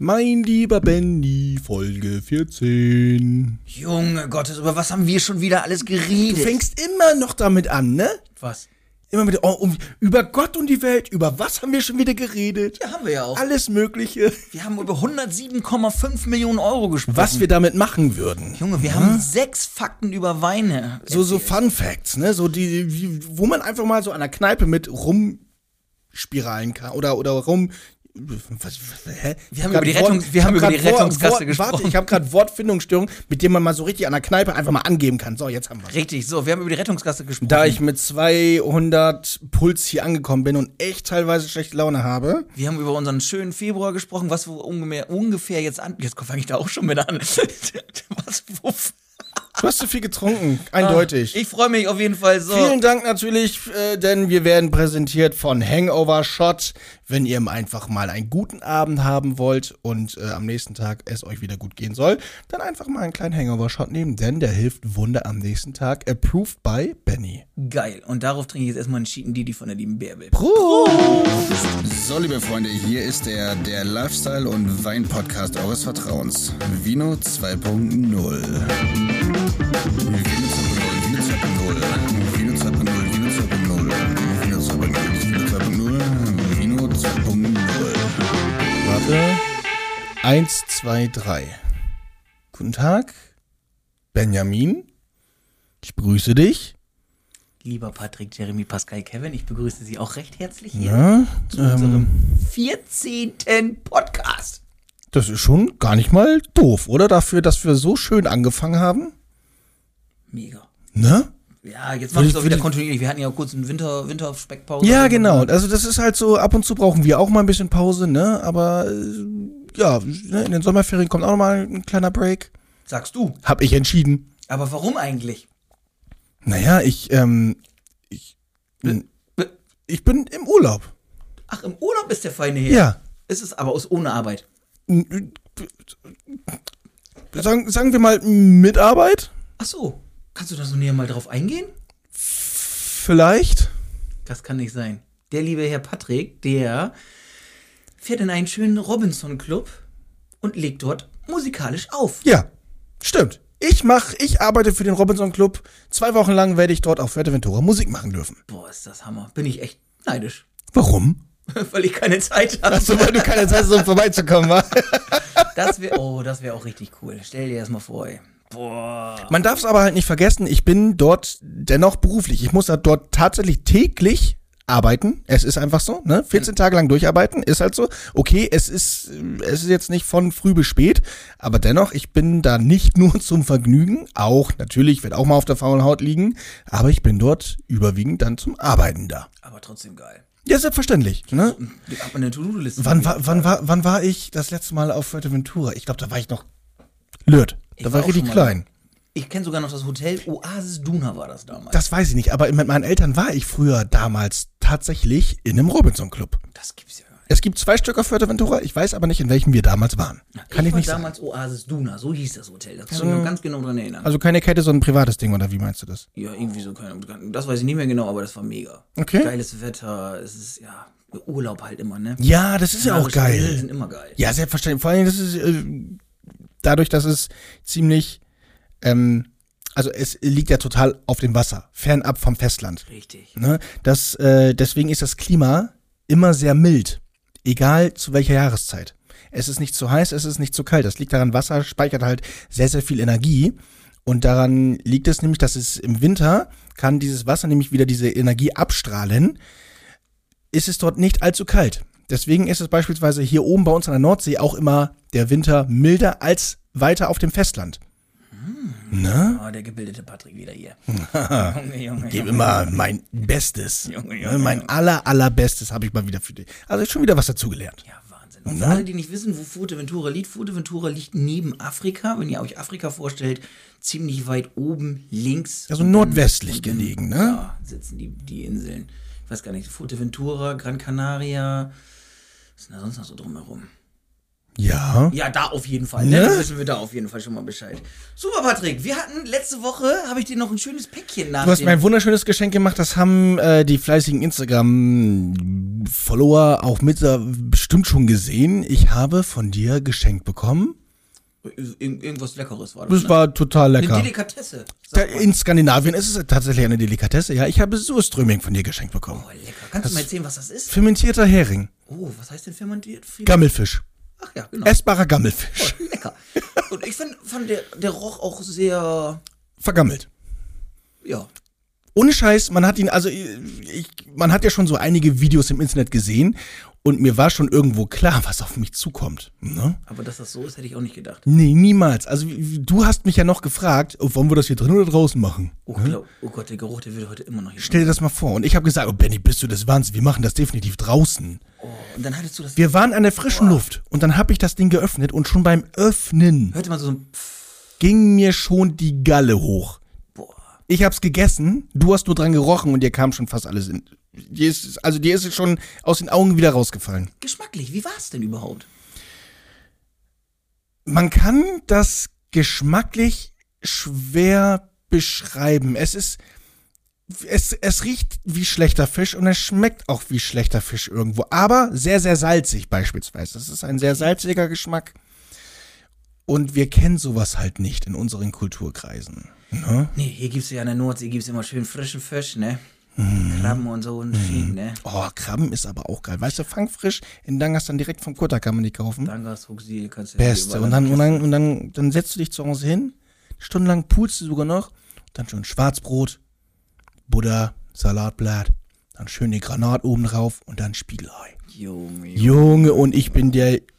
Mein lieber Benny, Folge 14. Junge Gottes, über was haben wir schon wieder alles geredet? Du fängst immer noch damit an, ne? Was? Immer mit, über Gott und die Welt, über was haben wir schon wieder geredet? Ja, haben wir ja auch. Alles Mögliche. Wir haben über 107,5 Millionen Euro gesprochen. Was wir damit machen würden. Junge, wir haben 6 Fakten über Weine. So Fun Facts, ne? So wo man einfach mal so an der Kneipe mit rumspiralen kann oder rum. Hä? Wir haben über die Rettungskasse gesprochen. Warte, ich habe gerade Wortfindungsstörung, mit dem man mal so richtig an der Kneipe einfach mal angeben kann. So, jetzt haben wir. Richtig, so, wir haben über die Rettungskasse gesprochen. Da ich mit 200 Puls hier angekommen bin und echt teilweise schlechte Laune habe. Wir haben über unseren schönen Februar gesprochen, was wir ungefähr jetzt an. Jetzt fange ich da auch schon mit an. Du hast zu viel getrunken, eindeutig. Ich freue mich auf jeden Fall so. Vielen Dank natürlich, denn wir werden präsentiert von Hangover Shot. Wenn ihr einfach mal einen guten Abend haben wollt und am nächsten Tag es euch wieder gut gehen soll, dann einfach mal einen kleinen Hangover Shot nehmen, denn der hilft Wunder am nächsten Tag. Approved by Benny. Geil. Und darauf trinke ich jetzt erstmal einen Cheaten Didi von der lieben Bärbel. Prost! So, liebe Freunde, hier ist der Lifestyle- und Wein-Podcast eures Vertrauens. Vino 2.0. Warte. 1, 2, 3. Guten Tag, Benjamin. Ich begrüße dich. Lieber Patrick, Jeremy, Pascal, Kevin, ich begrüße Sie auch recht herzlich hier Ja, zu unserem 14. Podcast. Das ist schon gar nicht mal doof, oder? Dafür, dass wir so schön angefangen haben. Mega. Ne? Ja, jetzt machen wir es auch wieder kontinuierlich. Wir hatten ja kurz eine Winterspeckpause. Ja, genau. Also das ist halt so, ab und zu brauchen wir auch mal ein bisschen Pause, ne? Aber ja, in den Sommerferien kommt auch noch mal ein kleiner Break. Sagst du. Hab ich entschieden. Aber warum eigentlich? Naja, ich bin im Urlaub. Ach, im Urlaub ist der Feine her. Ja. Es ist aber ohne Arbeit. Sagen wir mal mit Arbeit? Ach so. Kannst du da so näher mal drauf eingehen? Vielleicht. Das kann nicht sein. Der liebe Herr Patrick, der fährt in einen schönen Robinson-Club und legt dort musikalisch auf. Ja, stimmt. Ich arbeite für den Robinson Club. 2 Wochen lang werde ich dort auf Fuerteventura Musik machen dürfen. Boah, ist das Hammer. Bin ich echt neidisch. Warum? Weil ich keine Zeit habe. Achso, weil du keine Zeit hast, um vorbeizukommen, wa? Das wäre auch richtig cool. Stell dir das mal vor, ey. Boah. Man darf es aber halt nicht vergessen, ich bin dort dennoch beruflich. Ich muss dort tatsächlich täglich arbeiten. Es ist einfach so, ne? 14 Tage lang durcharbeiten, ist halt so. Okay, es ist jetzt nicht von früh bis spät, aber dennoch, ich bin da nicht nur zum Vergnügen, auch, natürlich, werde auch mal auf der faulen Haut liegen, aber ich bin dort überwiegend dann zum Arbeiten da. Aber trotzdem geil. Ja, selbstverständlich, ne? Ab in der To-Do-Liste. Wann war ich das letzte Mal auf Fuerteventura? Ich glaube, da war ich noch Lürd. Da war ich richtig klein. Ich kenne sogar noch das Hotel Oasis Duna war das damals. Das weiß ich nicht, aber mit meinen Eltern war ich früher damals tatsächlich in einem Robinson-Club. Das gibt's ja gar nicht. Es gibt 2 Stück auf Fuerteventura, ich weiß aber nicht, in welchem wir damals waren. Kann ich nicht war damals Oasis Duna, so hieß das Hotel. Das kann ich mich noch ganz genau dran erinnern. Also keine Kette, sondern ein privates Ding, oder wie meinst du das? Ja, irgendwie so, das weiß ich nicht mehr genau, aber das war mega. Okay. Geiles Wetter, es ist, ja, Urlaub halt immer, ne? Ja, das ist ja auch geil. Die sind immer geil. Ja, selbstverständlich. Vor allem, das ist dadurch, dass es ziemlich, also es liegt ja total auf dem Wasser, fernab vom Festland. Richtig. Ne? Deswegen ist das Klima immer sehr mild, egal zu welcher Jahreszeit. Es ist nicht zu heiß, es ist nicht zu kalt. Das liegt daran, Wasser speichert halt sehr, sehr viel Energie. Und daran liegt es nämlich, dass es im Winter kann dieses Wasser nämlich wieder diese Energie abstrahlen, ist es dort nicht allzu kalt. Deswegen ist es beispielsweise hier oben bei uns an der Nordsee auch immer der Winter milder als weiter auf dem Festland. Ne? Oh, der gebildete Patrick wieder hier. Junge, gebe immer mein Bestes. Mein allerbestes habe ich mal wieder für dich. Also schon wieder was dazugelernt. Ja, Wahnsinn. Und für alle, die nicht wissen, wo Fuerteventura liegt neben Afrika. Wenn ihr euch Afrika vorstellt, ziemlich weit oben links. Also nordwestlich gelegen, ne? Ja, sitzen die Inseln. Ich weiß gar nicht, Fuerteventura, Gran Canaria. Was ist denn da sonst noch so drumherum? Ja. Ja, da auf jeden Fall. Ne? Dann wissen wir da auf jeden Fall schon mal Bescheid. Super, Patrick. Wir hatten letzte Woche, habe ich dir noch ein schönes Päckchen nach. Du hast mir ein wunderschönes Geschenk gemacht. Das haben die fleißigen Instagram-Follower auch bestimmt schon gesehen. Ich habe von dir geschenkt bekommen. Irgendwas Leckeres war das. Das war total lecker. Eine Delikatesse. In Skandinavien ist es tatsächlich eine Delikatesse. Ja, ich habe Surströmming von dir geschenkt bekommen. Oh, lecker. Kannst du mal erzählen, was das ist? Fermentierter Hering. Oh, was heißt denn fermentiert? Gammelfisch. Ach ja, genau. Essbarer Gammelfisch. Oh, lecker. Und ich fand der roch auch sehr, Vergammelt. ja. Ohne Scheiß, man hat ihn, man hat ja schon so einige Videos im Internet gesehen und mir war schon irgendwo klar, was auf mich zukommt. Ne? Aber dass das so ist, hätte ich auch nicht gedacht. Nee, niemals. Also du hast mich ja noch gefragt, wollen wir das hier drin oder draußen machen? Oh Gott, der Geruch, der wird heute immer noch hier. Stell dir das mal vor. Und ich habe gesagt, oh Benny, bist du des Wahnsinns, wir machen das definitiv draußen. Oh, und dann hattest du das. Wir waren an der frischen Luft und dann habe ich das Ding geöffnet und schon beim Öffnen Hörte man so ein ging mir schon die Galle hoch. Boah. Ich hab's gegessen, du hast nur dran gerochen und dir kam schon fast alles in. Dir ist es schon aus den Augen wieder rausgefallen. Geschmacklich, wie war es denn überhaupt? Man kann das geschmacklich schwer beschreiben. Es riecht wie schlechter Fisch und es schmeckt auch wie schlechter Fisch irgendwo. Aber sehr, sehr salzig beispielsweise. Das ist ein sehr salziger Geschmack. Und wir kennen sowas halt nicht in unseren Kulturkreisen. Ne? Nee, hier gibt's ja an der Nordsee, gibt's immer schön frischen Fisch, ne? Krabben und so und Schienen, ne? Oh, Krabben ist aber auch geil. Weißt du, fangfrisch in Dangas dann direkt vom Kutter kann man die kaufen. Dangas, Huxil, kannst du Beste. Und dann setzt du dich zu Hause hin, stundenlang pulst du sogar noch, dann schon Schwarzbrot, Butter, Salatblatt, dann schön die Granat oben drauf und dann Spiegelei. Junge, und ich bin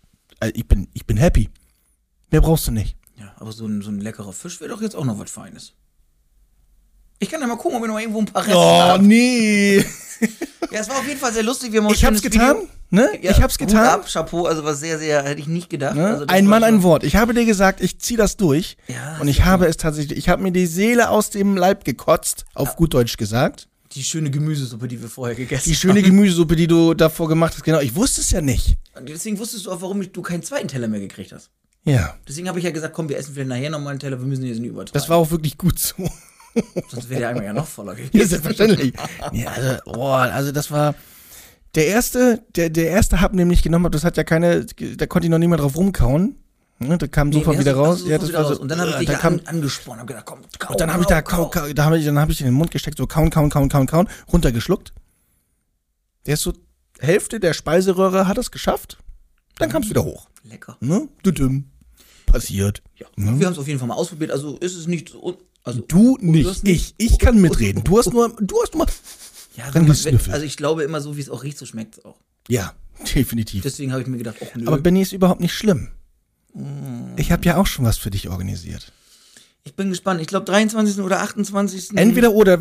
happy. Mehr brauchst du nicht. Ja, aber so ein leckerer Fisch wäre doch jetzt auch noch was Feines. Ich kann ja mal gucken, ob wir noch irgendwo ein paar Reste haben. Nee. Ja, es war auf jeden Fall sehr lustig. Wir haben auch Ich hab's getan, Video. ne? Ja, ich hab's getan. Hut ab, Chapeau, also was sehr, sehr, hätte ich nicht gedacht. Ne? Also das Ein war Mann, schon- ein Wort. Ich habe dir gesagt, ich zieh das durch. Ja, und ich habe es tatsächlich, ich habe mir die Seele aus dem Leib gekotzt, auf gut Deutsch gesagt. Die schöne Gemüsesuppe, die wir vorher gegessen Die schöne Gemüsesuppe, die du davor gemacht hast, genau. Ich wusste es ja nicht. haben. Und deswegen wusstest du auch, warum du keinen zweiten Teller mehr gekriegt hast. Ja. Deswegen habe ich ja gesagt, komm, wir essen vielleicht nachher nochmal einen Teller, wir müssen jetzt nicht übertreiben. Das war auch wirklich gut so. Sonst wäre der einmal ja noch voller gewesen. Ja, selbstverständlich. Ja, also das war der erste Happen, den ich genommen habe, das hat ja da konnte ich noch niemand drauf rumkauen. Ne, da kam sofort wieder raus. Ja, das war so. Und dann habe ich dich angesprochen, habe gedacht, komm, kau, Und dann habe ich dann habe ich in den Mund gesteckt, so kauen, runtergeschluckt. Der ist so, Hälfte der Speiseröhre hat es geschafft. Dann kam es wieder hoch. Lecker. Ne? Düdüm. Passiert. Ja. Wir haben es auf jeden Fall mal ausprobiert, also ist es nicht so. Also, Du hast nicht, nicht- ich kann mitreden. Du hast nur. Ja, Dann wenn gesnüffelt. also ich glaube immer so, wie es auch riecht, so schmeckt es auch. Ja, definitiv. Deswegen habe ich mir gedacht, oh nö. Aber Benny ist überhaupt nicht schlimm. Ich habe ja auch schon was für dich organisiert. Ich bin gespannt. Ich glaube 23. oder 28. Entweder oder.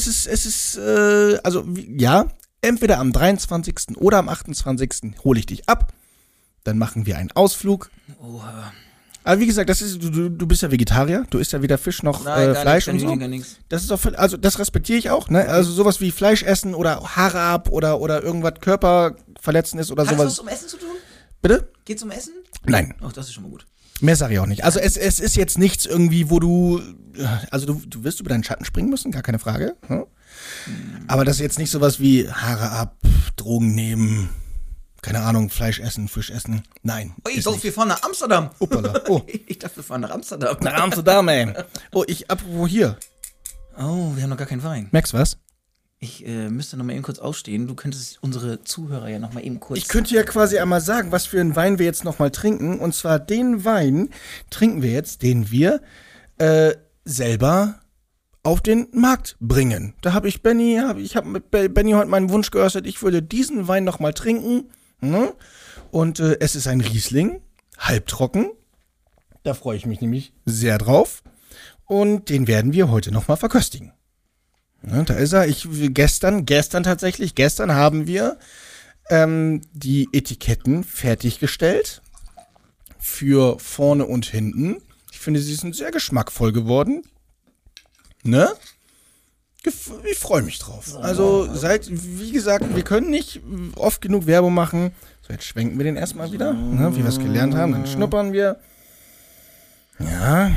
Entweder am 23. oder am 28. hole ich dich ab. Dann machen wir einen Ausflug. Oha. Aber wie gesagt, du bist ja Vegetarier. Du isst ja weder Fisch noch Nein, gar Fleisch nichts, und so. gar nichts. Das ist auch also das respektiere ich auch. Ne? Also sowas wie Fleisch essen oder Haare ab oder irgendwas Körperverletzendes oder Hat das sowas. was um Essen zu tun? Bitte? Geht's um Essen? Nein. Ach, das ist schon mal gut. Mehr sage ich auch nicht. Also es ist jetzt nichts irgendwie, wo du wirst über deinen Schatten springen müssen, gar keine Frage. Ne? Aber das ist jetzt nicht sowas wie Haare ab, Drogen nehmen, keine Ahnung, Fleisch essen, Fisch essen. Nein. Oh, ich ist dachte, nicht. wir fahren nach Amsterdam. Hoppala. Oh. Ich dachte, wir fahren nach Amsterdam. Nach Amsterdam, ey. Oh, apropos hier. Oh, wir haben noch gar keinen Wein. Merkst du was? Ich müsste noch mal eben kurz aufstehen. Du könntest unsere Zuhörer ja noch mal eben kurz... Ich könnte ja quasi einmal sagen, was für einen Wein wir jetzt nochmal trinken. Und zwar den Wein trinken wir jetzt, den wir selber auf den Markt bringen. Da habe ich mit Benny heute meinen Wunsch geäußert, ich würde diesen Wein nochmal trinken. Ne? Und es ist ein Riesling, halbtrocken. Da freue ich mich nämlich sehr drauf. Und den werden wir heute nochmal verköstigen. Ne, da ist er. Gestern haben wir die Etiketten fertiggestellt. Für vorne und hinten. Ich finde, sie sind sehr geschmackvoll geworden. Ne? Ich freue mich drauf. Also, wie gesagt, wir können nicht oft genug Werbung machen. So, jetzt schwenken wir den erstmal wieder, ne, wie wir es gelernt haben. Dann schnuppern wir. Ja.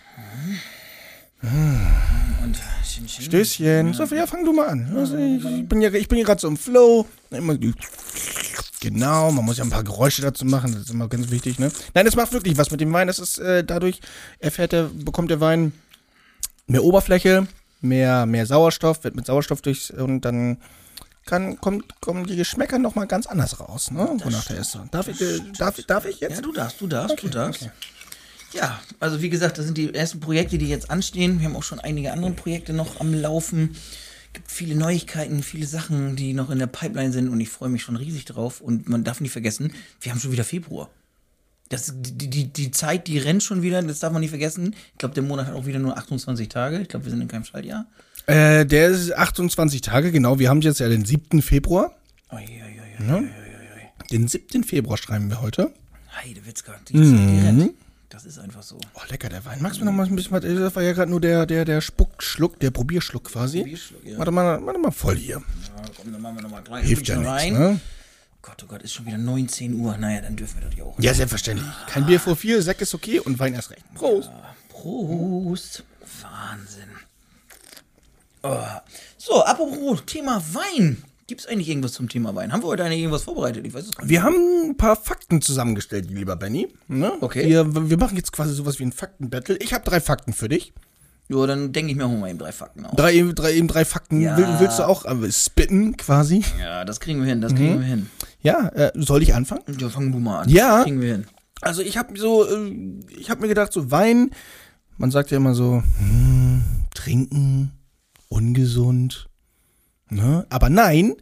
Und Stößchen. Sophia, fang du mal an. Also, ich bin ja gerade so im Flow. Immer, genau, man muss ja ein paar Geräusche dazu machen. Das ist immer ganz wichtig, ne? Nein, das macht wirklich was mit dem Wein. Das ist dadurch bekommt der Wein mehr Oberfläche, mehr Sauerstoff, wird mit Sauerstoff und dann kommen die Geschmäcker nochmal ganz anders raus, ne? Wonach der ist. Darf ich jetzt? Ja, du darfst. Okay. Ja, also wie gesagt, das sind die ersten Projekte, die jetzt anstehen. Wir haben auch schon einige andere Projekte noch am Laufen. Gibt viele Neuigkeiten, viele Sachen, die noch in der Pipeline sind und ich freue mich schon riesig drauf. Und man darf nicht vergessen, wir haben schon wieder Februar. Die Zeit, die rennt schon wieder, das darf man nicht vergessen. Ich glaube, der Monat hat auch wieder nur 28 Tage. Ich glaube, wir sind in keinem Schaltjahr. Der ist 28 Tage, genau. Wir haben jetzt ja den 7. Februar. Den 7. Februar schreiben wir heute. Heidewitzka, die Zeit, die rennt. Das ist einfach so. Oh, lecker, der Wein. Magst du mir noch mal ein bisschen was? Das war ja gerade nur der Spuckschluck, der Probierschluck quasi. Ja. Warte mal voll hier. Ja, komm, dann machen wir nochmal gleich. Hilft ja nichts, rein. ne? Oh Gott, ist schon wieder 19 Uhr. Naja, dann dürfen wir das ja auch. Ja, selbstverständlich. Kein Bier vor 4, Sekt ist okay und Wein erst recht. Prost. Ja, Prost. Wahnsinn. Oh. So, apropos Thema Wein. Gibt es eigentlich irgendwas zum Thema Wein? Haben wir heute eigentlich irgendwas vorbereitet? Ich weiß es gar nicht. Wir haben ein paar Fakten zusammengestellt, lieber Benny. Ne? Okay. Wir machen jetzt quasi sowas wie ein Faktenbattle. Ich habe 3 Fakten für dich. Jo, dann denke ich mir auch mal eben 3 Fakten aus. Drei Fakten. Ja. Willst du auch spitten quasi? Ja, das kriegen wir hin, Ja, soll ich anfangen? Ja, fang du mal an. Ja. Das kriegen wir hin. Also ich habe mir gedacht, so Wein, man sagt ja immer so, trinken, ungesund, ne? Aber nein,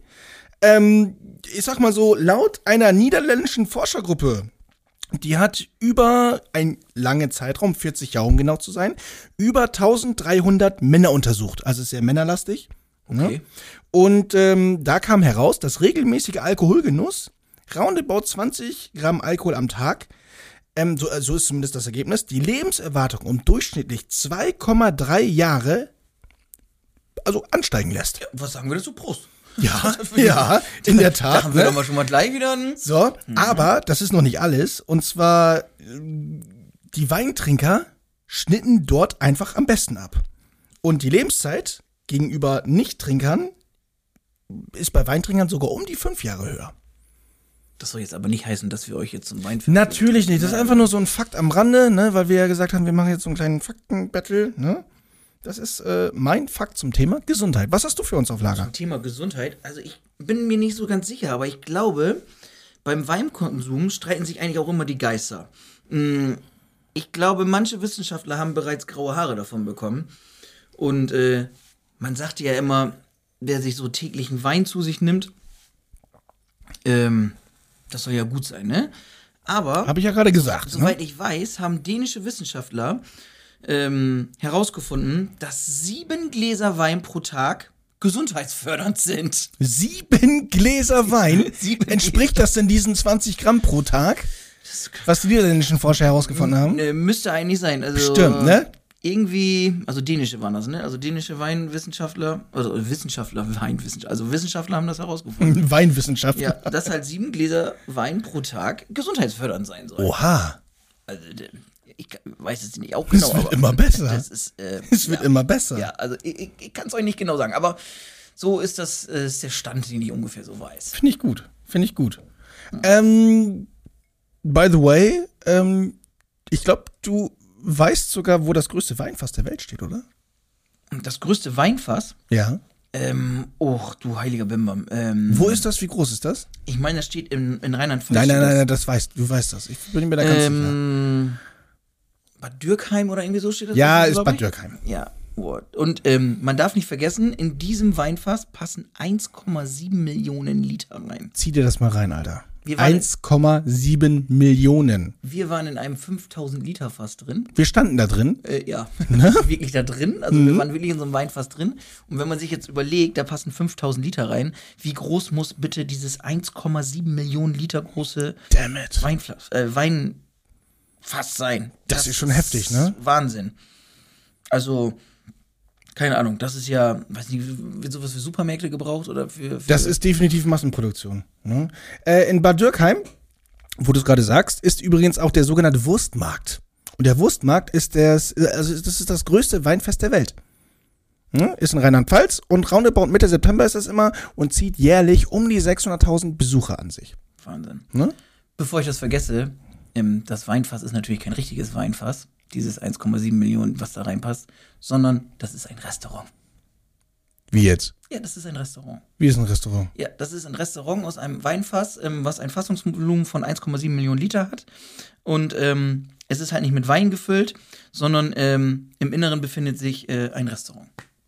ich sag mal so, laut einer niederländischen Forschergruppe, die hat über einen langen Zeitraum, 40 Jahre um genau zu sein, über 1300 Männer untersucht, also ist sehr männerlastig. Ne? Okay. Und da kam heraus, dass regelmäßiger Alkoholgenuss, roundabout 20 Gramm Alkohol am Tag, so ist zumindest das Ergebnis, die Lebenserwartung um durchschnittlich 2,3 Jahre ansteigen lässt. Ja, was sagen wir dazu? Prost. Ja, in der Tat. Da haben wir doch mal schon mal gleich wieder einen. So, aber das ist noch nicht alles. Und zwar, die Weintrinker schnitten dort einfach am besten ab. Und die Lebenszeit gegenüber Nichttrinkern ist bei Weintrinkern sogar um die 5 Jahre höher. Das soll jetzt aber nicht heißen, dass wir euch jetzt zum Wein finden. Natürlich nicht. Das ist einfach nur so ein Fakt am Rande, ne, weil wir ja gesagt haben, wir machen jetzt so einen kleinen Faktenbattle, ne? Das ist mein Fakt zum Thema Gesundheit. Was hast du für uns auf Lager? Zum Thema Gesundheit, also ich bin mir nicht so ganz sicher, aber ich glaube, beim Weinkonsum streiten sich eigentlich auch immer die Geister. Ich glaube, manche Wissenschaftler haben bereits graue Haare davon bekommen. Und man sagt ja immer, wer sich so täglichen Wein zu sich nimmt, das soll ja gut sein, ne? Aber, habe ich ja gerade gesagt. Soweit ich weiß, haben dänische Wissenschaftler herausgefunden, dass 7 Gläser Wein pro Tag gesundheitsfördernd sind. 7 Gläser Wein? Entspricht das denn diesen 20 Gramm pro Tag? Was die niederländischen Forscher herausgefunden haben? Müsste eigentlich sein. Also, stimmt, ne? Irgendwie, also dänische waren das, ne? Also dänische Weinwissenschaftler, Wissenschaftler haben das herausgefunden. Weinwissenschaftler. Ja, dass halt 7 Gläser Wein pro Tag gesundheitsfördernd sein sollen. Oha. Also, ich weiß es nicht auch genau. Es wird immer besser. Das ist, es wird immer besser. Ja, also ich kann es euch nicht genau sagen, aber so ist das ist der Stand, den ich ungefähr so weiß. Finde ich gut. By the way, ich glaube, du weißt sogar, wo das größte Weinfass der Welt steht, oder? Das größte Weinfass? Ja. Du heiliger Bimbam. Wo ist das? Wie groß ist das? Ich meine, das steht in Rheinland-Pfalz. Nein, du weißt das. Ich bin mir da ganz sicher. Bad Dürkheim oder irgendwie so steht das? Ja, ist Bad Dürkheim. Ja. Und man darf nicht vergessen, in diesem Weinfass passen 1,7 Millionen Liter rein. Zieh dir das mal rein, Alter. 1,7 Millionen. Wir waren in einem 5000 Liter Fass drin. Wir standen da drin. Ja, wirklich da drin. Also wir waren wirklich in so einem Weinfass drin. Und wenn man sich jetzt überlegt, da passen 5000 Liter rein, wie groß muss bitte dieses 1,7 Millionen Liter große Weinfass sein? Das ist schon heftig, ne? Wahnsinn. Also, keine Ahnung, das ist ja, weiß nicht, wird sowas für Supermärkte gebraucht oder für Das ist definitiv Massenproduktion. Ne? In Bad Dürkheim, wo du es gerade sagst, ist übrigens auch der sogenannte Wurstmarkt. Und der Wurstmarkt ist das ist das größte Weinfest der Welt. Ne? Ist in Rheinland-Pfalz und roundabout Mitte September ist das immer und zieht jährlich um die 600.000 Besucher an sich. Wahnsinn. Ne? Bevor ich das vergesse, das Weinfass ist natürlich kein richtiges Weinfass, dieses 1,7 Millionen, was da reinpasst, sondern das ist ein Restaurant. Wie jetzt? Ja, das ist ein Restaurant. Wie ist ein Restaurant? Ja, das ist ein Restaurant aus einem Weinfass, was ein Fassungsvolumen von 1,7 Millionen Liter hat. Und es ist halt nicht mit Wein gefüllt, sondern im Inneren befindet sich ein Restaurant.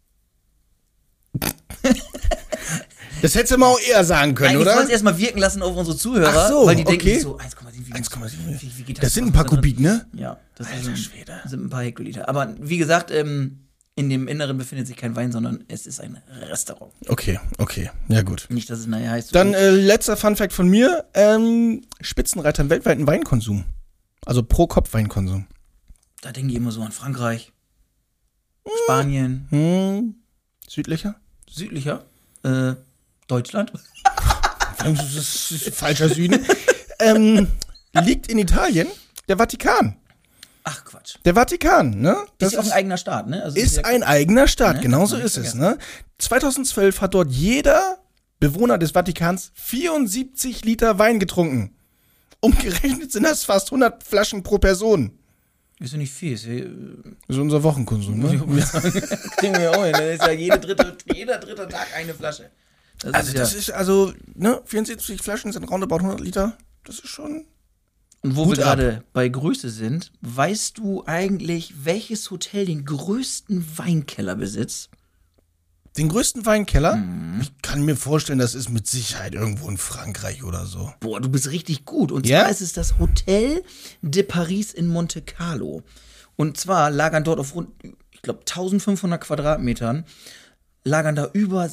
Das hättest du mal auch eher sagen können, Nein, oder? ich wollte es erstmal wirken lassen auf unsere Zuhörer, Ach so, weil die denken okay. sich so 1,7. Wie geht Das sind ein paar Kubik, ne? Ja, das Alter Schwede. sind ein paar Hektoliter. Aber wie gesagt, in dem Inneren befindet sich kein Wein, sondern es ist ein Restaurant. Okay. Ja, gut. Nicht, dass es nachher heißt. Dann letzter Funfact von mir. Spitzenreiter im weltweiten Weinkonsum. Also pro Kopf Weinkonsum. Da denken die immer so an Frankreich, Spanien, Südlicher? südlicher, Deutschland. Das ist falscher Süden. Liegt in Italien der Vatikan. Ach Quatsch. Der Vatikan, ne? Das ist ja auch ein eigener Staat, ne? Also ist ja, ein eigener Staat, ne? genauso Das ist hab ich es, ne? 2012 hat dort jeder Bewohner des Vatikans 74 Liter Wein getrunken. Umgerechnet sind das fast 100 Flaschen pro Person. ist ja nicht viel. Ist ja, Das ist unser Wochenkonsum, ne? kriegen wir auch hin. Das ist ja jeder dritte Tag eine Flasche. Das ist also, ne? 74 Flaschen sind roundabout 100 Liter. Das ist schon... Und wo Hut wir gerade bei Größe sind, weißt du eigentlich, welches Hotel den größten Weinkeller besitzt? Den größten Weinkeller? Ich kann mir vorstellen, das ist mit Sicherheit irgendwo in Frankreich oder so. Boah, du bist richtig gut. Und Ja? zwar ist es das Hotel de Paris in Monte Carlo. Und zwar lagern dort auf rund, ich glaube, 1500 Quadratmetern, lagern da über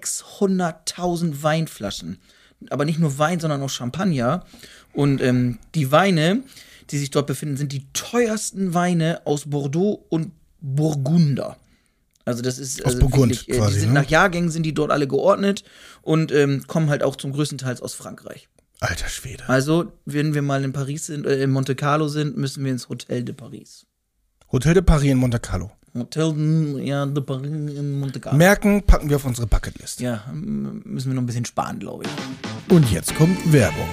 600.000 Weinflaschen. Aber nicht nur Wein, sondern auch Champagner. Und die Weine, die sich dort befinden, sind die teuersten Weine aus Bordeaux und Burgunder. Also das ist Aus Burgund wirklich, quasi, die sind ne? nach Jahrgängen sind die dort alle geordnet und kommen halt auch zum größten Teil aus Frankreich. Alter Schwede. Also, wenn wir mal in Paris sind, in Monte Carlo sind, müssen wir ins Hotel de Paris. Hotel de Paris in Monte Carlo. Hotel de Paris in Monte Carlo. Merken, packen wir auf unsere Bucketlist. Ja, müssen wir noch ein bisschen sparen, glaube ich. Und jetzt kommt Werbung.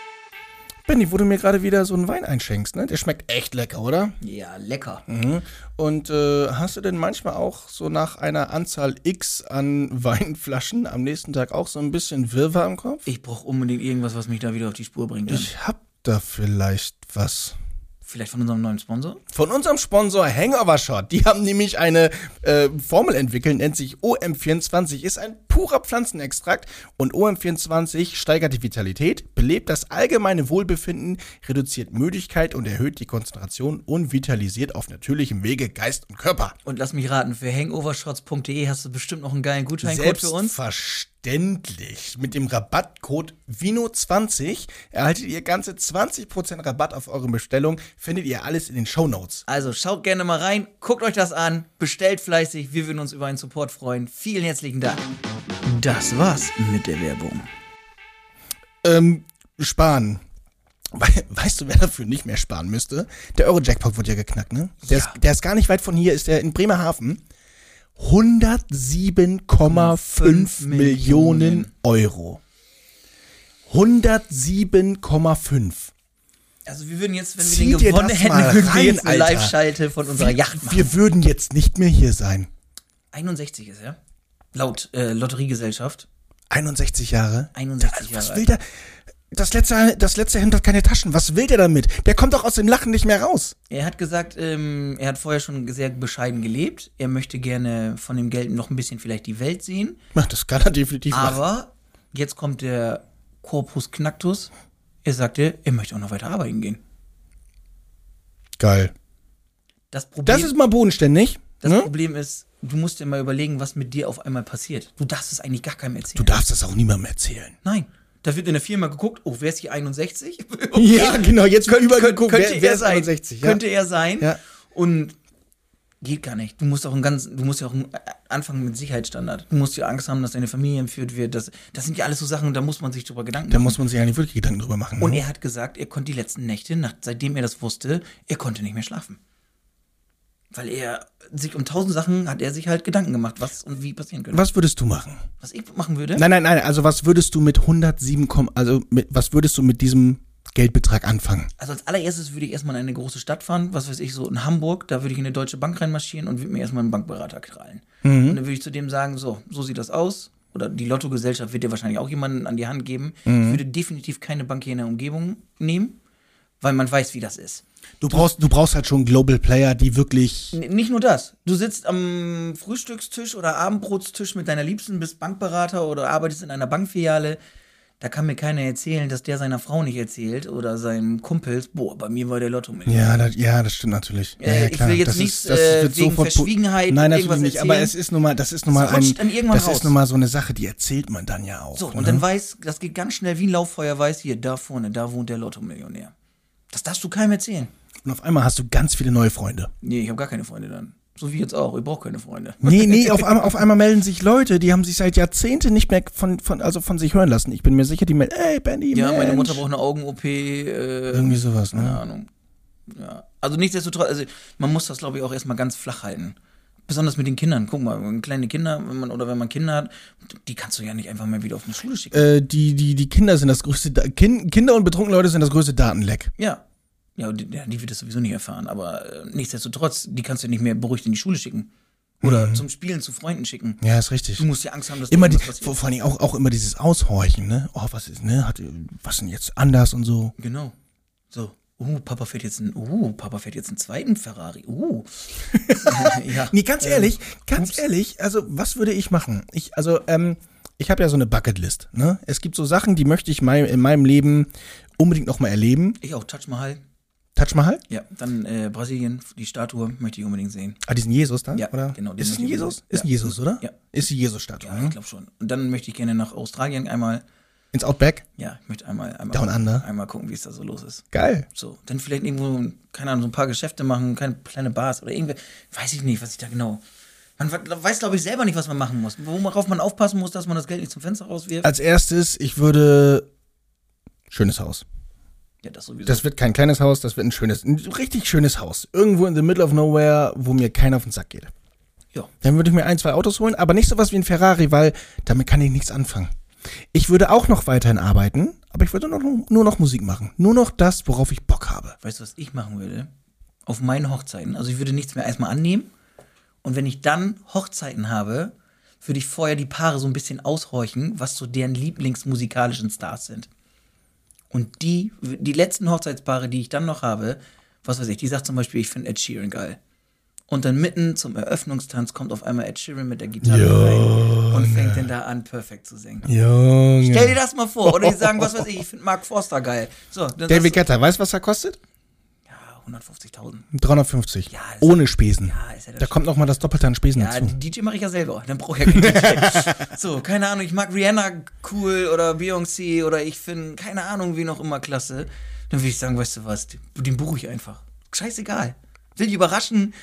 Benni, wo du mir gerade wieder so einen Wein einschenkst, ne? Der schmeckt echt lecker, oder? Ja, lecker. Mhm. Und hast du denn manchmal auch so nach einer Anzahl X an Weinflaschen am nächsten Tag auch so ein bisschen Wirrwarr im Kopf? Ich brauche unbedingt irgendwas, was mich da wieder auf die Spur bringt. Ich hab da vielleicht was. Vielleicht von unserem neuen Sponsor? Von unserem Sponsor Hangover Shot. Die haben nämlich eine Formel entwickelt, nennt sich OM24, ist ein purer Pflanzenextrakt und OM24 steigert die Vitalität, belebt das allgemeine Wohlbefinden, reduziert Müdigkeit und erhöht die Konzentration und vitalisiert auf natürlichem Wege Geist und Körper. Und lass mich raten, für hangovershots.de hast du bestimmt noch einen geilen Gutscheincode für uns. Selbstverständlich. Mit dem Rabattcode VINO20 erhaltet ihr ganze 20% Rabatt auf eure Bestellung. Findet ihr alles in den Shownotes. Also schaut gerne mal rein, guckt euch das an, bestellt fleißig, wir würden uns über einen Support freuen. Vielen herzlichen Dank. Das war's mit der Werbung. Sparen. Weißt du, wer dafür nicht mehr sparen müsste? Der Euro-Jackpot wird ja geknackt, ne? Der ist gar nicht weit von hier, ist der in Bremerhaven. 107,5 Millionen Euro. 107,5. Also wir würden jetzt, wenn Zieh wir dir den gewonnen das hätten, mal würden wir rein, jetzt eine Alter. Live-Schalte von unserer Yacht machen. Wir würden jetzt nicht mehr hier sein. 61 ist er. Laut Lotteriegesellschaft. 61 Jahre? 61 Jahre Was will der? Das letzte Hemd hat keine Taschen. Was will der damit? Der kommt doch aus dem Lachen nicht mehr raus. Er hat gesagt, er hat vorher schon sehr bescheiden gelebt. Er möchte gerne von dem Geld noch ein bisschen vielleicht die Welt sehen. Ach, das kann er definitiv machen. Aber jetzt kommt der Corpus Knactus. Er sagte, er möchte auch noch weiter arbeiten gehen. Geil. Das Das ist mal bodenständig. Ne? Problem ist, du musst dir mal überlegen, was mit dir auf einmal passiert. Du darfst es eigentlich gar keinem erzählen. Du darfst das auch niemandem erzählen. Nein. Da wird in der Firma geguckt, oh, wer ist hier 61? Ja, genau, jetzt wird überall geguckt, Könnte wer er ist sein. 61. Ja. Könnte er sein. Ja. Und Geht gar nicht. Du musst ja auch anfangen mit Sicherheitsstandard. Du musst ja Angst haben, dass deine Familie entführt wird. Das sind ja alles so Sachen, da muss man sich drüber Gedanken machen. Da muss man sich eigentlich wirklich Gedanken drüber machen. Und ne? er hat gesagt, er konnte die letzten Nächte, seitdem er das wusste, er konnte nicht mehr schlafen. Weil er sich um 1000 Sachen hat er sich halt Gedanken gemacht, was und wie passieren könnte. Was würdest du machen? Was ich machen würde? Nein, also was würdest du mit 107, was würdest du mit diesem Geldbetrag anfangen? Also als allererstes würde ich erstmal in eine große Stadt fahren, was weiß ich, so in Hamburg, da würde ich in eine Deutsche Bank reinmarschieren und würde mir erstmal einen Bankberater krallen. Und dann würde ich zu dem sagen, so sieht das aus. Oder die Lottogesellschaft wird dir wahrscheinlich auch jemanden an die Hand geben. Ich würde definitiv keine Bank hier in der Umgebung nehmen, weil man weiß, wie das ist. Du brauchst halt schon Global Player, die wirklich... Nicht nur das. Du sitzt am Frühstückstisch oder Abendbrotstisch mit deiner Liebsten, bist Bankberater oder arbeitest in einer Bankfiliale. Da kann mir keiner erzählen, dass der seiner Frau nicht erzählt oder seinem Kumpels, bei mir war der Lotto-Millionär. Ja, das stimmt natürlich. Ja, ich will jetzt nichts wegen Verschwiegenheit Nein, irgendwas natürlich nicht, erzählen. aber es ist nun mal, das ist nun mal so eine Sache, die erzählt man dann ja auch. So, und dann das geht ganz schnell wie ein Lauffeuer, hier, da vorne, da wohnt der Lotto-Millionär. Das darfst du keinem erzählen. Und auf einmal hast du ganz viele neue Freunde. Nee, ich habe gar keine Freunde dann. So wie jetzt auch, ich brauche keine Freunde. Nee, auf einmal melden sich Leute, die haben sich seit Jahrzehnten nicht mehr von sich hören lassen. Ich bin mir sicher, die melden, ey, Benny, ja, Mensch. meine Mutter braucht eine Augen-OP. Irgendwie sowas, ne? Keine Ahnung. Ja. Also nichtsdestotrotz, man muss das, glaube ich, auch erstmal ganz flach halten. Besonders mit den Kindern. Guck mal, kleine Kinder, wenn man Kinder hat, die kannst du ja nicht einfach mal wieder auf eine Schule schicken. Die Kinder sind das größte, Kinder und betrunkene Leute sind das größte Datenleck. Ja. Ja, die wird das sowieso nicht erfahren, aber nichtsdestotrotz, die kannst du nicht mehr beruhigt in die Schule schicken. Oder zum Spielen zu Freunden schicken. Ja, ist richtig. Du musst ja Angst haben, dass immer irgendwas passiert. vor allem auch immer dieses Aushorchen, ne? Oh, was ist, ne? Was denn jetzt anders und so. Genau. So. Papa fährt jetzt einen zweiten Ferrari. Ja. Nee, ganz ehrlich, also was würde ich machen? Ich habe ja so eine Bucketlist, ne? Es gibt so Sachen, die möchte ich in meinem Leben unbedingt noch mal erleben. Ich auch, Taj Mahal. Taj Mahal? Ja, dann Brasilien, die Statue möchte ich unbedingt sehen. Ah, diesen Jesus da? Ja, oder? genau. Ist es ein Jesus? Ja. Ist ein Jesus, oder? Ja. Ist die Jesus-Statue, Ja, ne? ich glaube schon. Und dann möchte ich gerne nach Australien einmal. Ins Outback? Ja, ich möchte einmal Down Under? einmal gucken, wie es da so los ist. Geil. So, dann vielleicht irgendwo, keine Ahnung, so ein paar Geschäfte machen, keine kleine Bars oder irgendwie, weiß ich nicht, was ich da genau. Man weiß, glaube ich, selber nicht, was man machen muss. Worauf man aufpassen muss, dass man das Geld nicht zum Fenster rauswirft. Als erstes, ich würde schönes Haus. Ja, das sowieso. Das wird kein kleines Haus, das wird ein richtig schönes Haus. Irgendwo in the middle of nowhere, wo mir keiner auf den Sack geht. Ja. Dann würde ich mir 1, 2 Autos holen, aber nicht sowas wie ein Ferrari, weil damit kann ich nichts anfangen. Ich würde auch noch weiterhin arbeiten, aber ich würde nur noch Musik machen. Nur noch das, worauf ich Bock habe. Weißt du, was ich machen würde? Auf meinen Hochzeiten. Also ich würde nichts mehr erstmal annehmen. Und wenn ich dann Hochzeiten habe, würde ich vorher die Paare so ein bisschen aushorchen, was so deren lieblingsmusikalischen Stars sind. Und die letzten Hochzeitspaare, die ich dann noch habe, was weiß ich, die sagt zum Beispiel, ich finde Ed Sheeran geil. Und dann mitten zum Eröffnungstanz kommt auf einmal Ed Sheeran mit der Gitarre rein und fängt dann da an, Perfekt zu singen. Junge. Stell dir das mal vor. Oder die sagen, was weiß ich finde Mark Forster geil. So, dann David Guetta, weißt du, was er kostet? Ja, 150.000. 350. Ja, ist ohne Spesen. Ja, ist ja das Da kommt noch mal das Doppelte an Spesen Ja, dazu. DJ mache ich ja selber. Dann brauche ich ja keinen DJ. So, keine Ahnung, ich mag Rihanna cool oder Beyoncé oder ich finde, keine Ahnung, wie noch immer klasse. Dann würde ich sagen, weißt du was, den buche ich einfach. Scheißegal. Will die überraschen.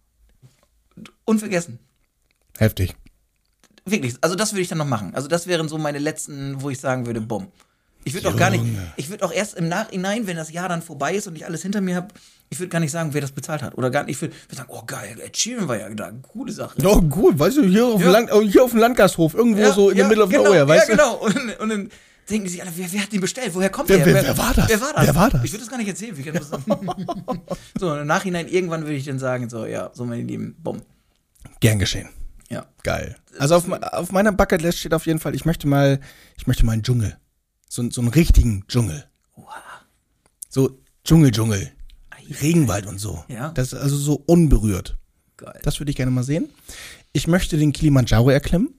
Unvergessen. Heftig. Wirklich, also das würde ich dann noch machen. Also das wären so meine letzten, wo ich sagen würde, bumm. Ich würde auch gar nicht, ich würde auch erst im Nachhinein, wenn das Jahr dann vorbei ist und ich alles hinter mir habe, ich würde gar nicht sagen, wer das bezahlt hat. Oder gar nicht, ich würde sagen, oh geil, Ed Sheeran war ja da, coole Sache. Oh, cool, weißt du, hier auf dem Landgasthof, irgendwo so in the middle of nowhere, weißt du? Ja, genau. Und dann denken die sich alle, wer hat den bestellt? Woher kommt Wer der? war das? Wer war das? Wer war das? Ich würde das gar nicht erzählen. Wie kann das so, im Nachhinein, irgendwann würde ich dann sagen, so, ja, so meine Lieben, bumm. Gern geschehen. Ja. Geil. Also auf meiner Bucketlist steht auf jeden Fall, ich möchte mal einen Dschungel. So einen richtigen Dschungel. Wow. So Dschungel. Regenwald und so. Ja. Das ist also so unberührt. Geil. Das würde ich gerne mal sehen. Ich möchte den Kilimanjaro erklimmen.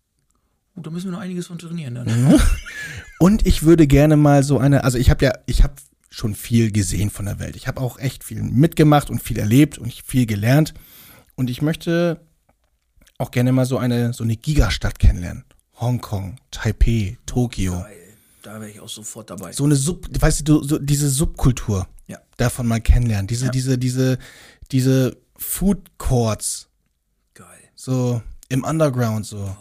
Da müssen wir noch einiges von trainieren dann. Und ich würde gerne mal also ich habe schon viel gesehen von der Welt. Ich habe auch echt viel mitgemacht und viel erlebt und viel gelernt. Und ich möchte auch gerne mal so eine Gigastadt kennenlernen. Hongkong, Taipei, Tokio. Geil. Da wäre ich auch sofort dabei. So eine weißt du, so diese Subkultur. Ja. Davon mal kennenlernen. Diese Food Courts, Geil. so im Underground so.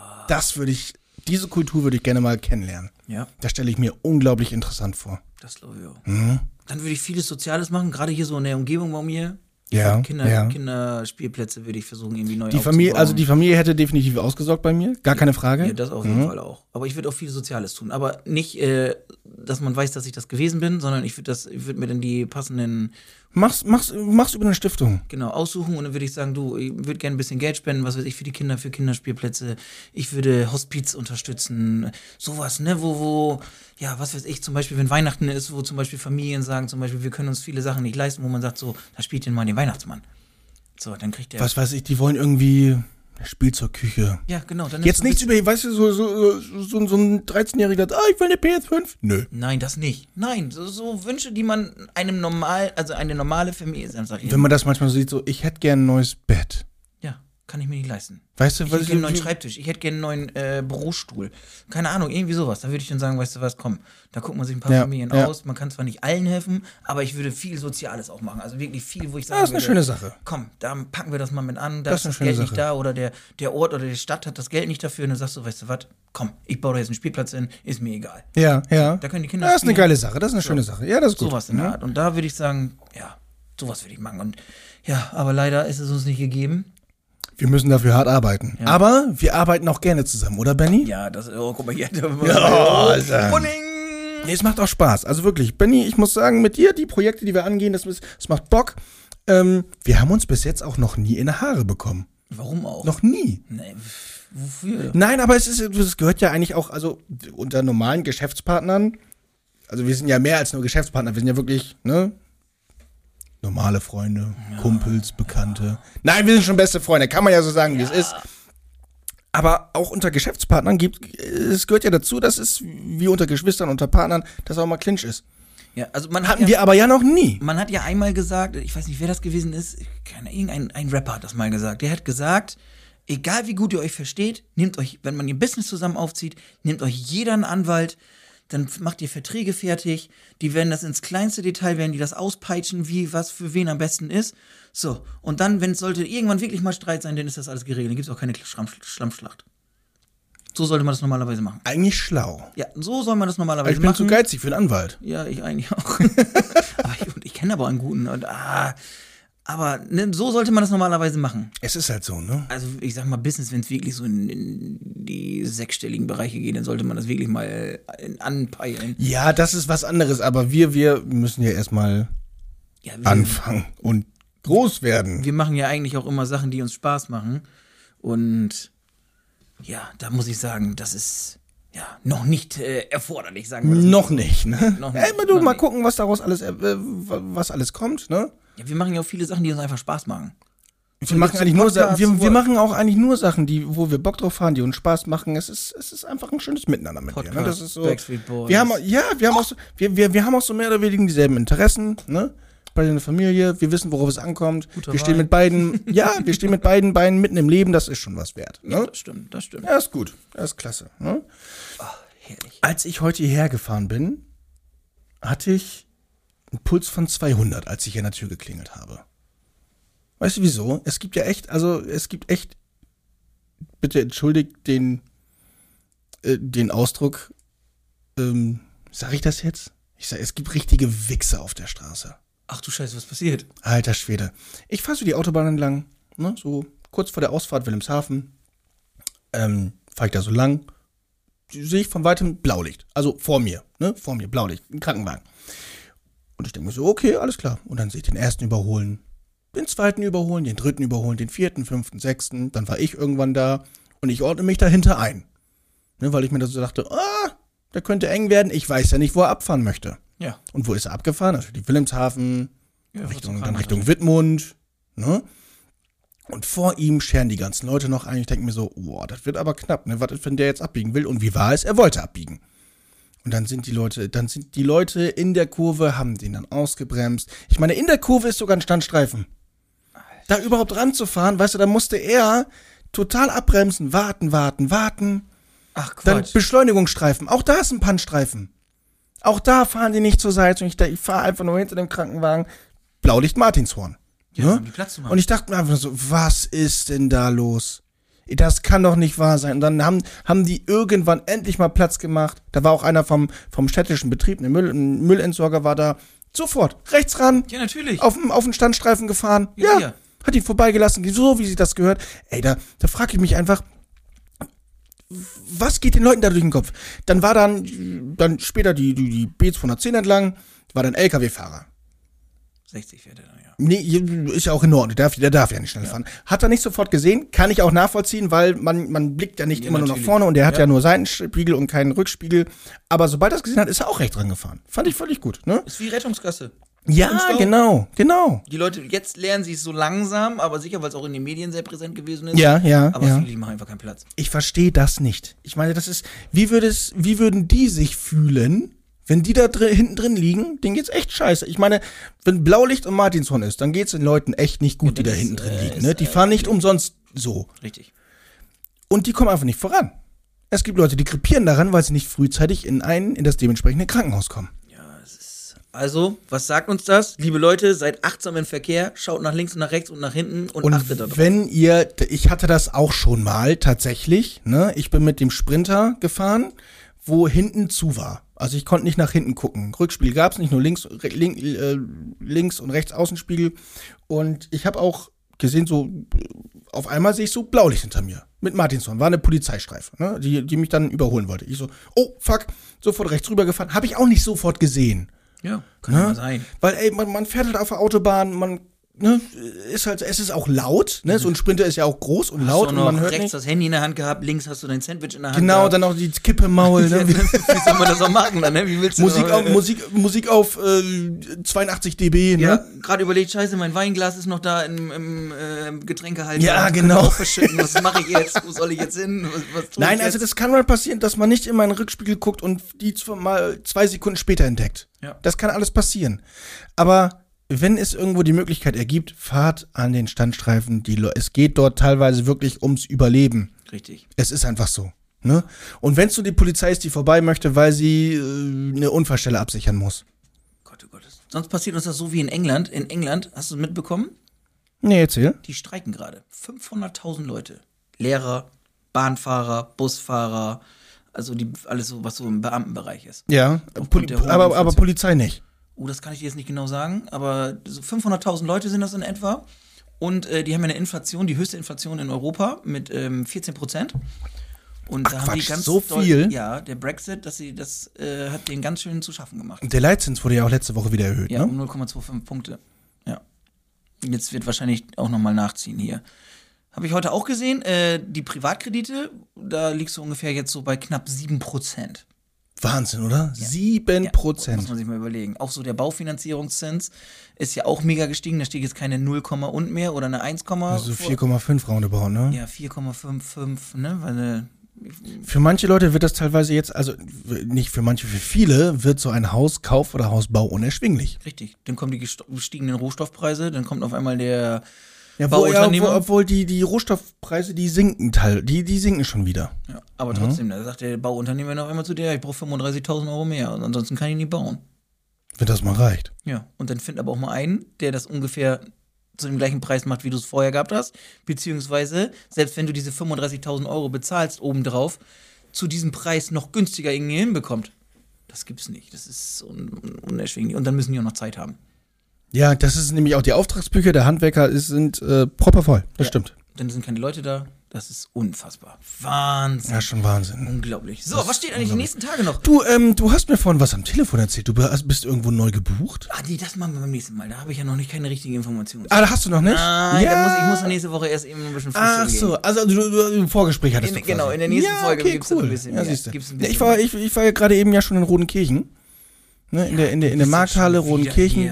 Diese Kultur würde ich gerne mal kennenlernen. Ja, Das stelle ich mir unglaublich interessant vor. das glaube ich auch. Mhm. Dann würde ich vieles Soziales machen, gerade hier so in der Umgebung bei mir. Ja, Kinderspielplätze würde ich versuchen, irgendwie neu Die Familie hätte definitiv ausgesorgt bei mir, gar keine Frage. Ja, das auf jeden Fall auch. Aber ich würde auch viel Soziales tun. Aber nicht, dass man weiß, dass ich das gewesen bin, sondern ich würde mir dann die passenden Mach's über eine Stiftung. genau aussuchen und dann würde ich sagen, du, ich würde gerne ein bisschen Geld spenden, was weiß ich, für die Kinder, für Kinderspielplätze. Ich würde Hospiz unterstützen, sowas, ne, wo, ja, was weiß ich, zum Beispiel, wenn Weihnachten ist, wo zum Beispiel Familien sagen, zum Beispiel, wir können uns viele Sachen nicht leisten, wo man sagt, so, da spielt denn mal den Weihnachtsmann. So, dann kriegt der. Was weiß ich, die wollen irgendwie Spielzeugküche. Ja, genau. Dann Jetzt nichts über, weißt du, so ein 13-Jähriger, ich will eine PS5. Nö. Nein, das nicht. Nein, so Wünsche, die man eine normale Familie, sag ich. Wenn man das manchmal so sieht, so, ich hätte gern ein neues Bett. Ja, kann ich mir nicht leisten. Weißt du, Ich hätte gerne einen neuen Schreibtisch, ich hätte gerne einen neuen Bürostuhl. Keine Ahnung, irgendwie sowas. Da würde ich dann sagen, weißt du was, komm, da guckt man sich ein paar Familien aus. Man kann zwar nicht allen helfen, aber ich würde viel Soziales auch machen. Also wirklich viel, wo ich sage, das ist eine schöne Sache. Komm, da packen wir das mal mit an, da Das ist ist eine das schöne Geld nicht Sache. da oder der Ort oder die Stadt hat das Geld nicht dafür und dann sagst du, weißt du was, komm, ich baue da jetzt einen Spielplatz hin, ist mir egal. Ja. Da können die Kinder Das ist eine spielen. geile Sache, das ist eine schöne Sache. Ja, das ist gut. Sowas in der Art. Und da würde ich sagen, ja, sowas würde ich machen. Und ja, aber leider ist es uns nicht gegeben. Wir müssen dafür hart arbeiten. Ja. Aber wir arbeiten auch gerne zusammen, oder Benny? Ja, guck mal hier. Alter. Pudding! Nee, es macht auch Spaß. Also wirklich, Benny, ich muss sagen, mit dir, die Projekte, die wir angehen, das macht Bock. Wir haben uns bis jetzt auch noch nie in die Haare bekommen. Warum auch? Noch nie. Nee, wofür? Nein, aber es gehört ja eigentlich auch, also unter normalen Geschäftspartnern, also wir sind ja mehr als nur Geschäftspartner, wir sind ja wirklich, ne? Normale Freunde, Kumpels, Bekannte. Nein, wir sind schon beste Freunde, kann man ja so sagen, wie es ist. Aber auch unter Geschäftspartnern es gehört ja dazu, dass es wie unter Geschwistern, unter Partnern, dass auch mal Clinch ist. Ja, also man Hatten wir aber ja noch nie. Man hat ja einmal gesagt, ich weiß nicht, wer das gewesen ist, irgendein Rapper hat das mal gesagt. Der hat gesagt, egal wie gut ihr euch versteht, nehmt euch, wenn man ihr Business zusammen aufzieht, nehmt euch jeder einen Anwalt, dann macht ihr Verträge fertig, die werden das ins kleinste Detail, werden die das auspeitschen, wie was für wen am besten ist. So, und dann, wenn es sollte irgendwann wirklich mal Streit sein, dann ist das alles geregelt, dann gibt es auch keine Schlammschlacht. So sollte man das normalerweise machen. Eigentlich schlau. Ja, so soll man das Aber normalerweise ich bin machen. zu geizig für einen Anwalt. Ja, ich eigentlich auch. ich kenne aber einen guten. Aber ne, so sollte man das normalerweise machen. Es ist halt so, ne? Also ich sag mal, Business, wenn es wirklich so in die sechsstelligen Bereiche geht, dann sollte man das wirklich mal anpeilen. Ja, das ist was anderes, aber wir müssen ja erstmal Ja, anfangen und groß werden. wir machen ja eigentlich auch immer Sachen, die uns Spaß machen. Und ja, da muss ich sagen, das ist ja noch nicht erforderlich, sagen wir das. Noch nicht, ne? Noch nicht, Du noch mal nicht. gucken, was daraus was alles kommt, ne? Ja, wir machen ja auch viele Sachen, die uns einfach Spaß machen. Wir machen eigentlich nur wir machen auch eigentlich nur Sachen, wo wir Bock drauf haben, die uns Spaß machen. Es ist einfach ein schönes Miteinander mit dir. Ne? Das ist so. Backstreet Boys. Wir haben auch so mehr oder weniger dieselben Interessen, ne? Bei der Familie, wir wissen, worauf es ankommt. Guter Wir stehen Wein. mit beiden, wir stehen mit beiden Beinen mitten im Leben, das ist schon was wert. Ja, Ne? das stimmt. Ja, ist gut. Das ist klasse. Ne? Herrlich. Als ich heute hierher gefahren bin, hatte ich einen Puls von 200, als ich an der Tür geklingelt habe. Weißt du wieso? Es gibt echt, bitte entschuldigt den Ausdruck, sag ich das jetzt? Ich sag, es gibt richtige Wichser auf der Straße. Ach du Scheiße, was passiert? Alter Schwede. Ich fahre so die Autobahn entlang, ne, so kurz vor der Ausfahrt Wilhelmshaven, fahre ich da so lang, sehe ich von weitem Blaulicht, also vor mir, Blaulicht, ein Krankenwagen. Und ich denke mir so, okay, alles klar. Und dann sehe ich den ersten überholen, den zweiten überholen, den dritten überholen, den vierten, fünften, sechsten, dann war ich irgendwann da und ich ordne mich dahinter ein. Ne, weil ich mir da so dachte, da könnte eng werden, ich weiß ja nicht, wo er abfahren möchte. Ja. Und wo ist er abgefahren? Natürlich Wilhelmshaven, Ja, dann Richtung Wittmund, ne? Und vor ihm scheren die ganzen Leute noch ein. Ich denke mir so, boah, das wird aber knapp, ne? Was ist, wenn der jetzt abbiegen will? Und wie war es? Er wollte abbiegen. Und dann sind die Leute in der Kurve, haben den dann ausgebremst. Ich meine, in der Kurve ist sogar ein Standstreifen. Da überhaupt ranzufahren, weißt du, da musste er total abbremsen, warten. Ach Dann Quatsch. Beschleunigungsstreifen. Auch da ist ein Pannstreifen. Auch da fahren die nicht zur Seite. Und ich fahre einfach nur hinter dem Krankenwagen. Blaulicht Martinshorn. Ne? um die Platz zu machen. Und ich dachte mir einfach so, was ist denn da los? Das kann doch nicht wahr sein. Und dann haben die irgendwann endlich mal Platz gemacht. Da war auch einer vom städtischen Betrieb, ein Müllentsorger war da. Sofort, rechts ran, Ja, natürlich. auf den Standstreifen gefahren. Ja, hat ihn vorbeigelassen, so wie sich das gehört. Ey, da frage ich mich einfach, was geht den Leuten da durch den Kopf? Dann war dann später die B210 entlang, war dann LKW-Fahrer. 60 fährt er dann, ja. Nee, ist ja auch in Ordnung, der darf ja nicht schnell fahren. Hat er nicht sofort gesehen, kann ich auch nachvollziehen, weil man blickt ja nicht immer nur nach vorne und der hat ja nur Seitenspiegel und keinen Rückspiegel. Aber sobald er es gesehen hat, ist er auch rechts rangefahren. Fand ich völlig gut, ne? Ist wie Rettungsgasse. Ja, genau. Die Leute, jetzt lernen sie es so langsam, aber sicher, weil es auch in den Medien sehr präsent gewesen ist. Ja. Aber viele, die machen einfach keinen Platz. Ich verstehe das nicht. Ich meine, das ist, wie würden die sich fühlen, wenn die da hinten drin liegen? Denen geht's echt scheiße. Ich meine, wenn Blaulicht und Martinshorn ist, dann geht's den Leuten echt nicht gut, die da hinten drin liegen. Ne? Die fahren nicht umsonst so. Richtig. Und die kommen einfach nicht voran. Es gibt Leute, die krepieren daran, weil sie nicht frühzeitig in das dementsprechende Krankenhaus kommen. Also, was sagt uns das? Liebe Leute, seid achtsam im Verkehr, schaut nach links und nach rechts und nach hinten und achtet darauf. Wenn ich hatte das auch schon mal tatsächlich, ne? Ich bin mit dem Sprinter gefahren, wo hinten zu war. Also ich konnte nicht nach hinten gucken. Rückspiegel gab's nicht, nur links und rechts Außenspiegel. Und ich habe auch gesehen, so auf einmal sehe ich so Blaulicht hinter mir. Mit Martinshorn, war eine Polizeistreife, ne? Die mich dann überholen wollte. Ich so, oh fuck, sofort rechts rübergefahren. Habe ich auch nicht sofort gesehen. Ja, kann ja mal sein. Weil, ey, man fährt halt auf der Autobahn, es ist auch laut, ne? So ein Sprinter ist ja auch groß und laut und man hört rechts nicht. das Handy in der Hand gehabt, links hast du dein Sandwich in der Hand Genau, gehabt. dann auch die Kippe im Maul, ne? Wie soll man das auch machen dann, ne? Wie willst du Musik auf 82 dB, ne? Ja, gerade überlegt, scheiße, mein Weinglas ist noch da im Getränkehalter. Ja, genau. Verschütten. Was mache ich jetzt? Wo soll ich jetzt hin? Was tue Nein, ich also jetzt? das kann mal passieren, dass man nicht in meinen Rückspiegel guckt und die mal 2 Sekunden später entdeckt. Ja. Das kann alles passieren. Aber wenn es irgendwo die Möglichkeit ergibt, fahrt an den Standstreifen. Es geht dort teilweise wirklich ums Überleben. Richtig. Es ist einfach so. Ne? Und wenn es so die Polizei ist, die vorbei möchte, weil sie eine Unfallstelle absichern muss. Gott, oh Gott. Sonst passiert uns das so wie in England. In England, hast du es mitbekommen? Nee, erzähl. Die streiken gerade. 500.000 Leute. Lehrer, Bahnfahrer, Busfahrer, also alles so, was so im Beamtenbereich ist. Ja, Aufgrund der hohen aber Inflation. Polizei nicht. Das kann ich dir jetzt nicht genau sagen, aber so 500.000 Leute sind das in etwa. Und die haben ja eine Inflation, die höchste Inflation in Europa mit 14%. Und da haben die Quatsch, ganz so doll, viel? Ja, der Brexit, das hat denen ganz schön zu schaffen gemacht. Und der Leitzins wurde ja auch letzte Woche wieder erhöht, Ja, ne? um 0,25 Punkte. Ja. Jetzt wird wahrscheinlich auch nochmal nachziehen hier. Habe ich heute auch gesehen, die Privatkredite, da liegst du ungefähr jetzt so bei knapp 7%. Wahnsinn, oder? Ja. 7%. Muss man sich mal überlegen. Auch so der Baufinanzierungszins ist ja auch mega gestiegen. Da steht jetzt keine 0, und mehr oder eine 1, Also 4,5 roundabout, ne? Ja, 4,55, ne? Weil Für manche Leute wird das teilweise jetzt, also nicht für manche, für viele, wird so ein Hauskauf oder Hausbau unerschwinglich. richtig. Dann kommen die gestiegenen Rohstoffpreise, dann kommt auf einmal der Ja, Bauunternehmer. obwohl die Rohstoffpreise, die sinken die sinken schon wieder. Ja, aber trotzdem, da sagt der Bauunternehmer noch einmal zu dir, ich brauche 35.000 Euro mehr und ansonsten kann ich nicht bauen. Wenn das mal reicht. Ja, und dann find aber auch mal einen, der das ungefähr zu dem gleichen Preis macht, wie du es vorher gehabt hast, beziehungsweise, selbst wenn du diese 35.000 Euro bezahlst obendrauf, zu diesem Preis noch günstiger irgendwie hinbekommt. Das gibt's nicht, das ist unerschwinglich und dann müssen die auch noch Zeit haben. Ja, das ist nämlich auch die Auftragsbücher der Handwerker sind proppervoll, das stimmt. Dann sind keine Leute da, das ist unfassbar. Wahnsinn. Ja, schon Wahnsinn. Unglaublich. So, was steht eigentlich die nächsten Tage noch? Du hast mir vorhin was am Telefon erzählt. Du bist irgendwo neu gebucht? Das machen wir beim nächsten Mal. Da habe ich ja noch nicht keine richtigen Informationen. Da hast du noch nicht? Ich muss nächste Woche erst eben ein bisschen frühstücken gehen. Ach so, also du ein Vorgespräch hattest du quasi. Genau, in der nächsten Folge okay, gibt's cool. ein bisschen ja, mehr. siehst du. Gibt's ein Ja, bisschen ich war ja gerade eben ja schon in Rodenkirchen. Ne, in der Markthalle Rodenkirchen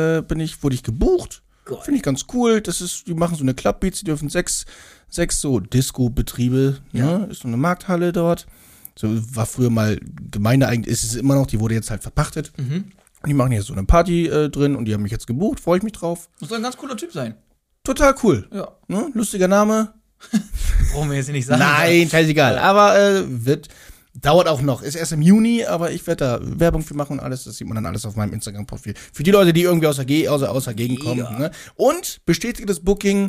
wurde ich gebucht. Gott. Finde ich ganz cool. Die machen so eine Clubbeats, die dürfen sechs so Disco-Betriebe. Ja. Ne? Ist so eine Markthalle dort. So war früher mal Gemeinde, eigentlich ist es immer noch, die wurde jetzt halt verpachtet. Mhm. Und die machen jetzt so eine Party drin und die haben mich jetzt gebucht, freue ich mich drauf. Das soll ein ganz cooler Typ sein. Total cool. Ja. Ne? Lustiger Name. Brauchen wir jetzt nicht sagen. Nein, scheißegal. Aber wird Dauert auch noch, ist erst im Juni, aber ich werde da Werbung für machen und alles, das sieht man dann alles auf meinem Instagram-Profil. Für die Leute, die irgendwie aus der Gegend kommen. Ne? Und bestätigtes Booking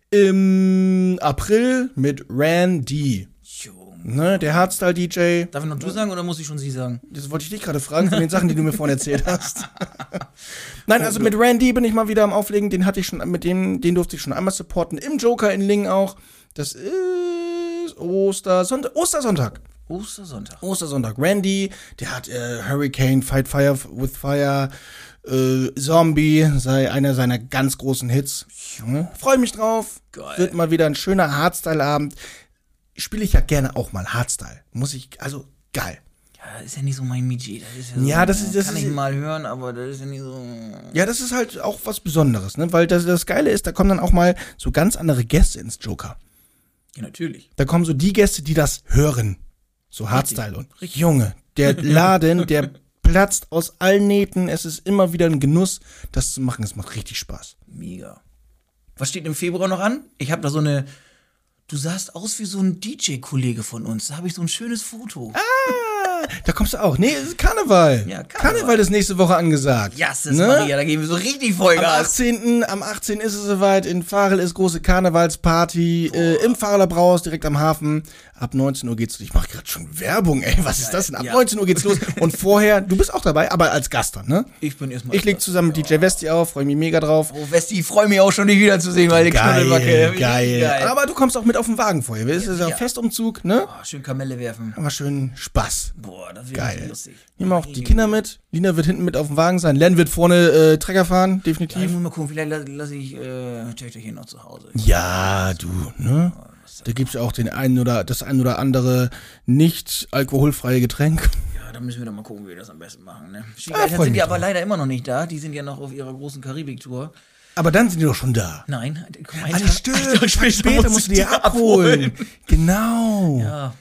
im April mit Randy. Ne, der Hardstyle-DJ. Darf ich noch du sagen oder muss ich schon sie sagen? Das wollte ich dich gerade fragen, von den Sachen, die du mir vorhin erzählt hast. Nein, also mit Randy bin ich mal wieder am Auflegen. Den hatte ich schon, den durfte ich schon einmal supporten. Im Joker in Lingen auch. Das ist Ostersonntag. Randy, der hat Hurricane, Fight Fire with Fire, Zombie, sei einer seiner ganz großen Hits. Freue mich drauf. Geil. Wird mal wieder ein schöner Hardstyle-Abend. Spiele ich ja gerne auch mal Hardstyle. Geil. Ja, das ist ja nicht so mein Metier. Das kann ich mal hören, aber das ist ja nicht so. Ja, das ist halt auch was Besonderes, ne? Weil das Geile ist, da kommen dann auch mal so ganz andere Gäste ins Joker. Ja, natürlich. Da kommen so die Gäste, die das hören. So Hardstyle und Junge, der Laden, der platzt aus allen Nähten. Es ist immer wieder ein Genuss, das zu machen. Es macht richtig Spaß. Mega. Was steht im Februar noch an? Ich habe da so eine. Du sahst aus wie so ein DJ-Kollege von uns. Da habe ich so ein schönes Foto. Da kommst du auch. Nee, es ist Karneval. Ja, Karneval ist nächste Woche angesagt. Ja, das ist Maria, da gehen wir so richtig Vollgas. Am 18. ist es soweit. In Farel ist große Karnevalsparty. Im Fareler Brauhaus, direkt am Hafen. Ab 19 Uhr geht's los. Ich mache gerade schon Werbung, ey. Was ist das denn? Ab 19 Uhr geht's los. Und vorher, du bist auch dabei, aber als Gast dann, ne? Ich bin erstmal. Ich leg zusammen mit DJ Westi auf, freue mich mega drauf. Oh, Westi, ich freue mich auch schon, dich wiederzusehen, weil die Knuddelbacke. Geil. Aber du kommst auch mit auf den Wagen vorher. Das ist ja Festumzug, ne? Oh, schön Kamelle werfen. Aber schön Spaß. Boah, das wird geil. Lustig. Nehmen wir auch die Kinder mit. Lina wird hinten mit auf dem Wagen sein. Len wird vorne Trecker fahren, definitiv. Ja, ich muss mal gucken, vielleicht lasse ich Töchterchen noch zu Hause. Ja, du, ne? Da gibt's ja auch das ein oder andere nicht alkoholfreie Getränk. Ja, da müssen wir doch mal gucken, wie wir das am besten machen, ne? Schwiegereltern sind ja aber leider immer noch nicht da. Die sind ja noch auf ihrer großen Karibik-Tour. Aber dann sind die doch schon da. Nein. Stimmt. Später musst du die abholen. Genau. Ja.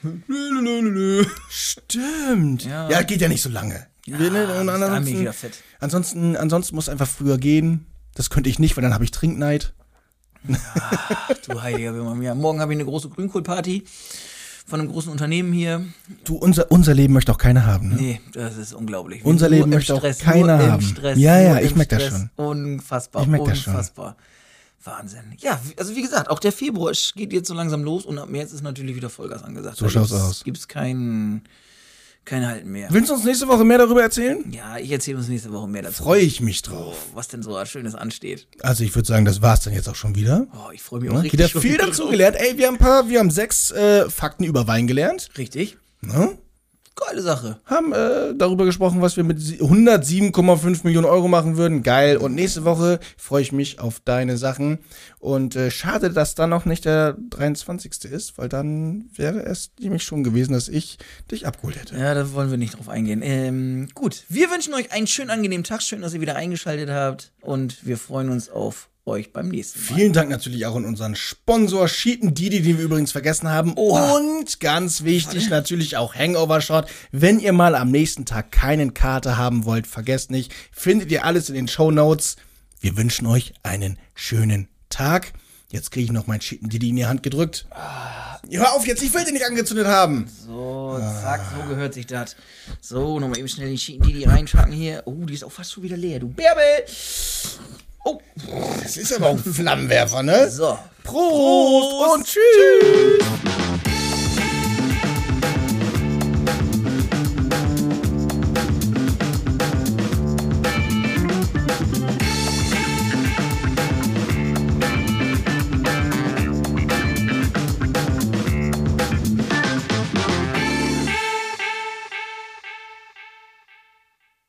Stimmt. Ja, geht ja nicht so lange. Ja, dann bin ich wieder fit. Ansonsten muss einfach früher gehen. Das könnte ich nicht, weil dann habe ich Trinkneid. Ach, du heiliger Wilma. Ja, morgen habe ich eine große Grünkohlparty von einem großen Unternehmen hier. Du, unser Leben möchte auch keiner haben, ne? Nee, das ist unglaublich. Unser Leben möchte auch keiner haben. Ja, ich merke das schon. Unfassbar. Wahnsinn. Ja, also wie gesagt, auch der Februar geht jetzt so langsam los und ab März ist natürlich wieder Vollgas angesagt. So schaut's aus. Gibt's kein Halten mehr. Willst du uns nächste Woche mehr darüber erzählen? Ja, ich erzähle uns nächste Woche mehr dazu. Freue ich mich drauf. Was denn so Schönes ansteht. Also ich würde sagen, das war's dann jetzt auch schon wieder. Oh, ich freue mich auch richtig. Wieder viel dazu gelernt. Ey, wir haben 6 Fakten über Wein gelernt. Richtig. Ne? Geile Sache. Haben darüber gesprochen, was wir mit 107,5 Millionen Euro machen würden. Geil. Und nächste Woche freue ich mich auf deine Sachen. Und schade, dass dann noch nicht der 23. ist, weil dann wäre es nämlich schon gewesen, dass ich dich abgeholt hätte. Ja, da wollen wir nicht drauf eingehen. Gut, wir wünschen euch einen schönen, angenehmen Tag. Schön, dass ihr wieder eingeschaltet habt. Und wir freuen uns auf euch beim nächsten Mal. Vielen Dank natürlich auch an unseren Sponsor Sheet & Didi, den wir übrigens vergessen haben. Oha. Und ganz wichtig natürlich auch Hangover Shot. Wenn ihr mal am nächsten Tag keinen Kater haben wollt, vergesst nicht, findet ihr alles in den Shownotes. Wir wünschen euch einen schönen Tag. Jetzt kriege ich noch mein Sheet & Didi in die Hand gedrückt. Hör auf jetzt, ich will den nicht angezündet haben. So, zack, so gehört sich das. So, nochmal eben schnell den Sheet & Didi reinschacken hier. Oh, die ist auch fast schon wieder leer, du Bärbel. Oh. Das ist aber auch ein Flammenwerfer, ne? So. Prost und tschüss.